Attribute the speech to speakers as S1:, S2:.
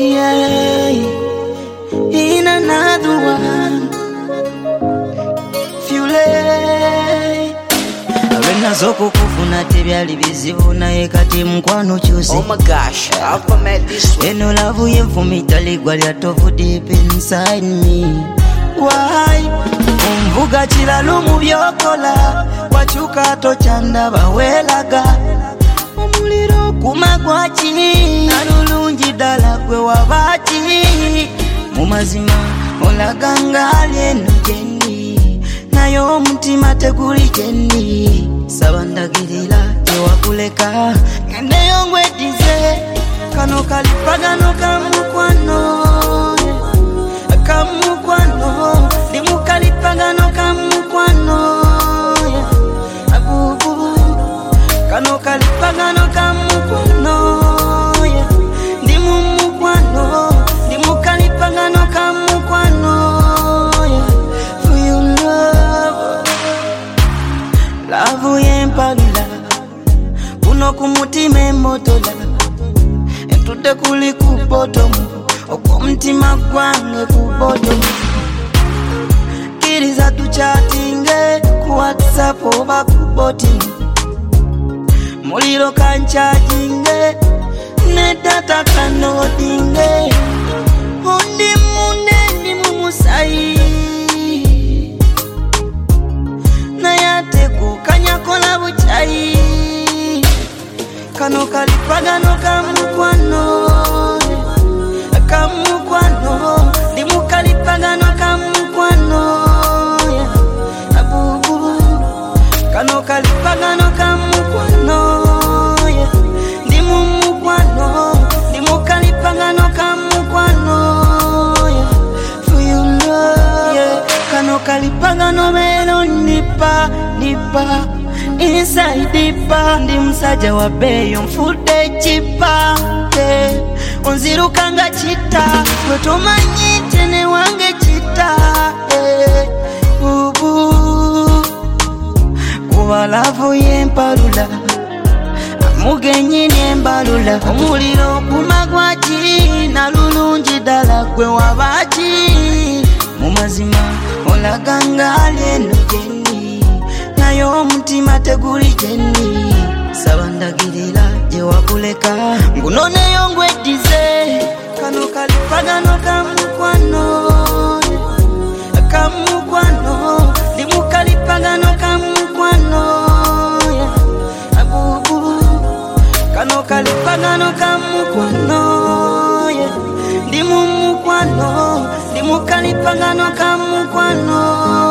S1: Yeah, in another one. Fule Arena zoko kufuna tebyali bizibu naye kati mkwano chuzi.
S2: Oh my gosh, I've met this one.
S1: Eno love yevumita ligwa lya tofu deep inside me. Why? Umvuga chilalo mu byokola wachuka tochanda bawelaga. Omuliro kumagwachi nalulungi dala gwe wabachi. Mumazima olaganga lyeno jendi nayo omutima teguli jendi. Sabandagirira tewakuleka endeyo ngwedize kano kalipagano kamukwano. Kamukwano limukalipagano kamukwano. Abubu kano kalipagano kamukwano. Ndimumukwano limukalipagano kamukwano. For you love yempalula kuno kumutima emotola entude kuli kubotomu okumtima gwange kubotomu. Kiriza tuchatinge ku WhatsApp oba kuboti muliro kanchajinge ne data kanodinge. Undi munde ndi mumusayi nayate kukanyakola buchayi. Kano kalipagano kamukwano. Kamukwano limukalipagano kamukwano. Abubu kano kalipagano kamukwano. Ndimumukwano limukalipagano kamukwano. For you love, yeah. Kano kalipagano melo nipa inside dipa. Ndi msaja wa beyo mfude chipa, yeah. Onzirukanga chita wetomanyite ne wange chita, yeah. Ubu kuba love yempalula amugenyi nembalula. Omuliro kumagwachi nalulungi dala gwe wabachi. Mumazima olaganga lyeno jendi nayo omutima teguli jendi. Sabandagirira jewakuleka ngunoneyo ngwedize kano kalipagano kamukwano. Kamukwano limukalipagano kamukwano. Abubu kano kalipagano kamukwano. Ndimumukwano limukalipagano kamukwano.